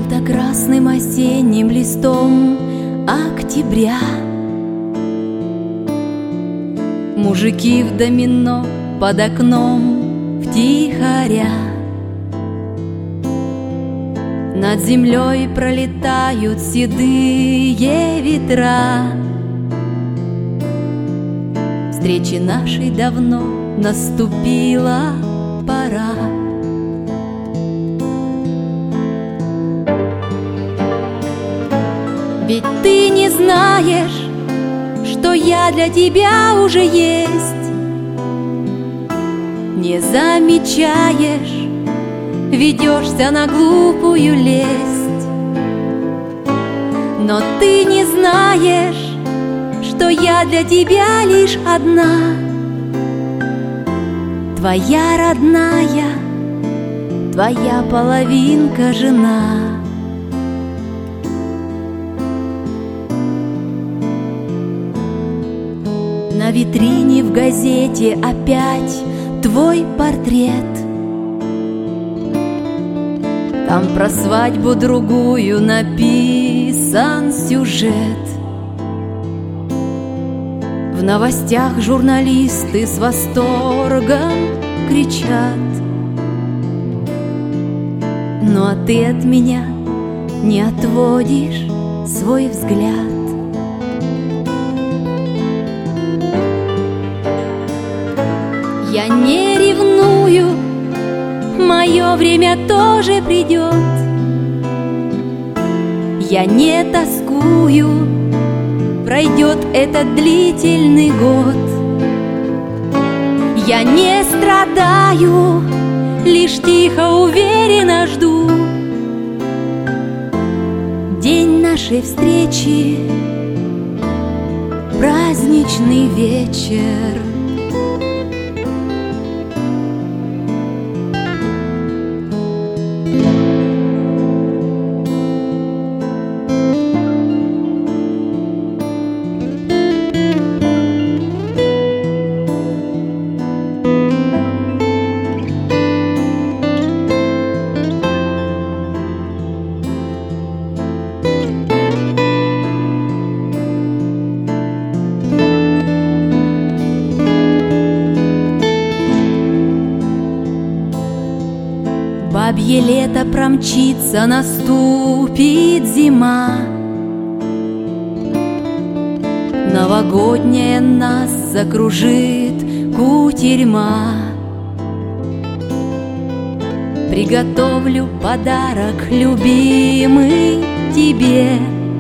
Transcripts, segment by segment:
Желто-красным осенним листом октября мужики в домино под окном втихаря над землей пролетают седые ветра. Встречи нашей давно наступила пора. Ведь ты не знаешь, что я для тебя уже есть. Не замечаешь, ведешься на глупую лесть. Но ты не знаешь, что я для тебя лишь одна, твоя родная, твоя половинка жена. На витрине в газете опять твой портрет. Там про свадьбу другую написан сюжет. В новостях журналисты с восторгом кричат. Ну а ты от меня не отводишь свой взгляд. Я не ревную, мое время тоже придет. Я не тоскую, пройдет этот длительный год. Я не страдаю, лишь тихо, уверенно жду день нашей встречи, праздничный вечер. Бабье лето промчится, наступит зима. Новогодняя нас закружит кутерьма. Приготовлю подарок, любимый, тебе,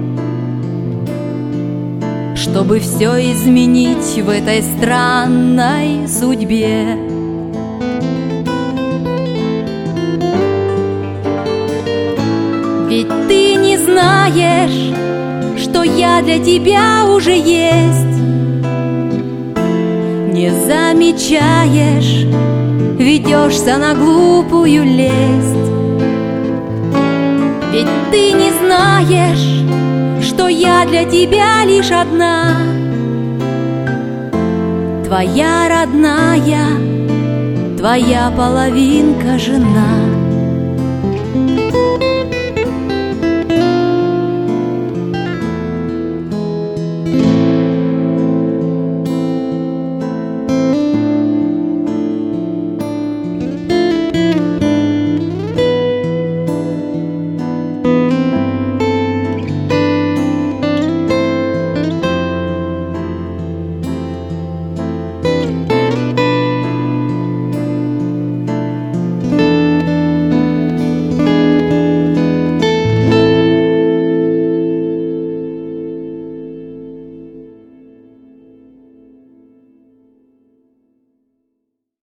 чтобы все изменить в этой странной судьбе. Ведь ты не знаешь, что я для тебя уже есть. Не замечаешь, ведешься на глупую лесть. Ведь ты не знаешь, что я для тебя лишь одна, твоя родная, твоя половинка жена.